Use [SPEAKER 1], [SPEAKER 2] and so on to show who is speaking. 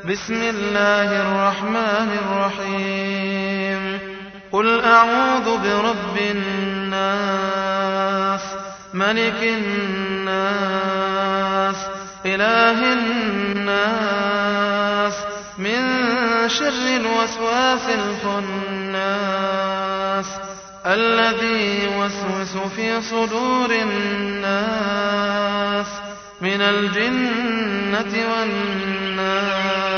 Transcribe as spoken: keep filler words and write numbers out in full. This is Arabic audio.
[SPEAKER 1] بسم الله الرحمن الرحيم قل أعوذ برب الناس ملك الناس إله الناس من شر الوسواس الخناس الذي يوسوس في صدور الناس من الجنة والناس